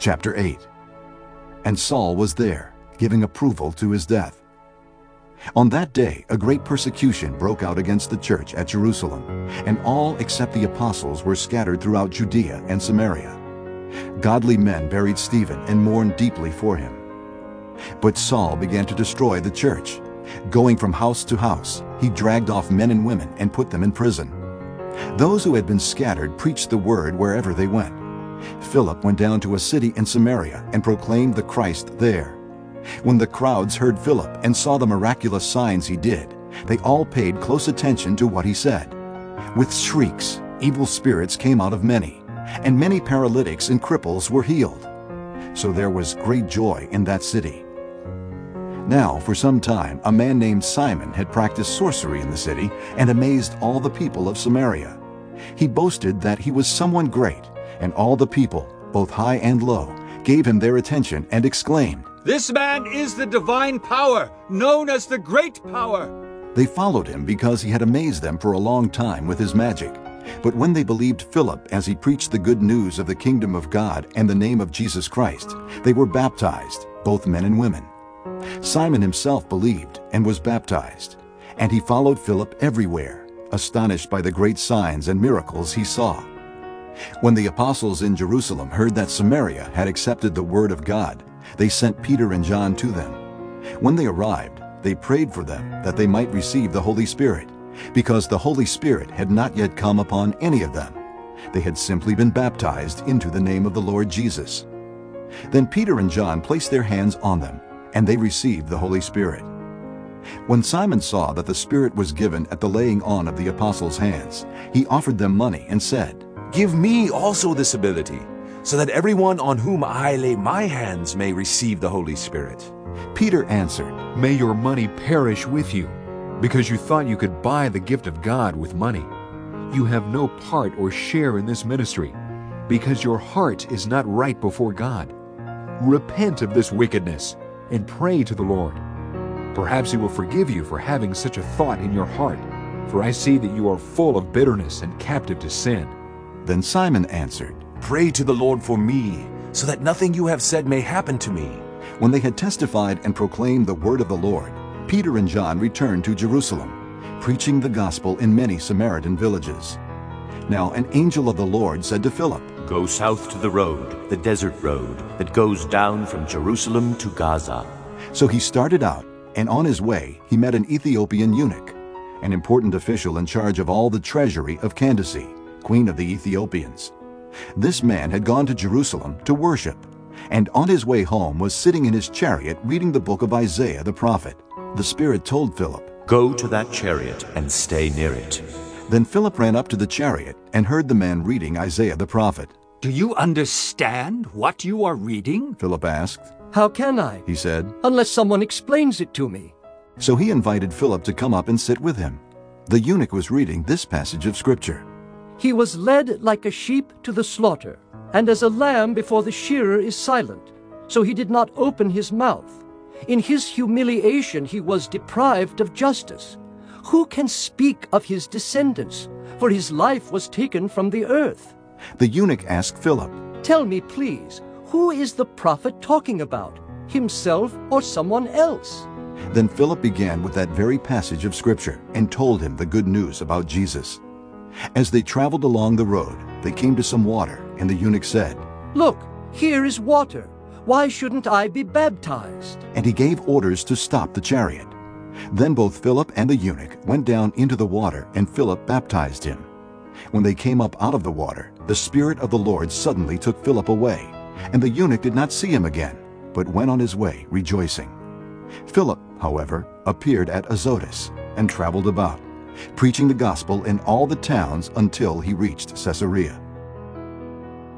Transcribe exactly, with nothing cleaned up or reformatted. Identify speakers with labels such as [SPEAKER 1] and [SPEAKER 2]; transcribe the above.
[SPEAKER 1] Chapter eight. And Saul was there, giving approval to his death. On that day a great persecution broke out against the church at Jerusalem, and all except the apostles were scattered throughout Judea and Samaria. Godly men buried Stephen and mourned deeply for him. But Saul began to destroy the church. Going from house to house, he dragged off men and women and put them in prison. Those who had been scattered preached the word wherever they went. Philip went down to a city in Samaria and proclaimed the Christ there. When the crowds heard Philip and saw the miraculous signs he did, they all paid close attention to what he said. With shrieks, evil spirits came out of many, and many paralytics and cripples were healed. So there was great joy in that city. Now, for some time, a man named Simon had practiced sorcery in the city and amazed all the people of Samaria. He boasted that he was someone great, and all the people, both high and low, gave him their attention and exclaimed,
[SPEAKER 2] "This man is the divine power, known as the Great Power."
[SPEAKER 1] They followed him because he had amazed them for a long time with his magic. But when they believed Philip as he preached the good news of the kingdom of God and the name of Jesus Christ, they were baptized, both men and women. Simon himself believed and was baptized, and he followed Philip everywhere, astonished by the great signs and miracles he saw. When the apostles in Jerusalem heard that Samaria had accepted the word of God, they sent Peter and John to them. When they arrived, they prayed for them that they might receive the Holy Spirit, because the Holy Spirit had not yet come upon any of them. They had simply been baptized into the name of the Lord Jesus. Then Peter and John placed their hands on them, and they received the Holy Spirit. When Simon saw that the Spirit was given at the laying on of the apostles' hands, he offered them money and said,
[SPEAKER 3] "Give me also this ability, so that everyone on whom I lay my hands may receive the Holy Spirit."
[SPEAKER 1] Peter answered,
[SPEAKER 4] "May your money perish with you, because you thought you could buy the gift of God with money. You have no part or share in this ministry, because your heart is not right before God. Repent of this wickedness and pray to the Lord. Perhaps He will forgive you for having such a thought in your heart, for I see that you are full of bitterness and captive to sin."
[SPEAKER 1] Then Simon answered,
[SPEAKER 3] "Pray to the Lord for me, so that nothing you have said may happen to me."
[SPEAKER 1] When they had testified and proclaimed the word of the Lord, Peter and John returned to Jerusalem, preaching the gospel in many Samaritan villages. Now an angel of the Lord said to Philip,
[SPEAKER 5] "Go south to the road, the desert road, that goes down from Jerusalem to Gaza."
[SPEAKER 1] So he started out, and on his way he met an Ethiopian eunuch, an important official in charge of all the treasury of Candace, queen of the Ethiopians. This man had gone to Jerusalem to worship, and on his way home was sitting in his chariot reading the book of Isaiah the prophet. The Spirit told Philip,
[SPEAKER 5] "Go to that chariot and stay near it."
[SPEAKER 1] Then Philip ran up to the chariot and heard the man reading Isaiah the prophet.
[SPEAKER 2] "Do you understand what you are reading?"
[SPEAKER 1] Philip asked.
[SPEAKER 6] "How can I?"
[SPEAKER 1] He said,
[SPEAKER 6] "Unless someone explains it to me."
[SPEAKER 1] So he invited Philip to come up and sit with him. The eunuch was reading this passage of Scripture.
[SPEAKER 6] "He was led like a sheep to the slaughter, and as a lamb before the shearer is silent, so he did not open his mouth. In his humiliation he was deprived of justice. Who can speak of his descendants? For his life was taken from the earth."
[SPEAKER 1] The eunuch asked Philip,
[SPEAKER 6] "Tell me, please, who is the prophet talking about, himself or someone else?"
[SPEAKER 1] Then Philip began with that very passage of Scripture and told him the good news about Jesus. As they traveled along the road, they came to some water, and the eunuch said,
[SPEAKER 6] "Look, here is water. Why shouldn't I be baptized?"
[SPEAKER 1] And he gave orders to stop the chariot. Then both Philip and the eunuch went down into the water, and Philip baptized him. When they came up out of the water, the Spirit of the Lord suddenly took Philip away, and the eunuch did not see him again, but went on his way rejoicing. Philip, however, appeared at Azotus and traveled about, preaching the gospel in all the towns until he reached Caesarea.